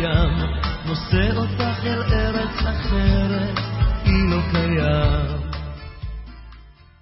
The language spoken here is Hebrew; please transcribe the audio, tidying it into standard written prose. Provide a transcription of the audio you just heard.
ים, נושא אותך אל ארץ אחרת, היא לא קיים.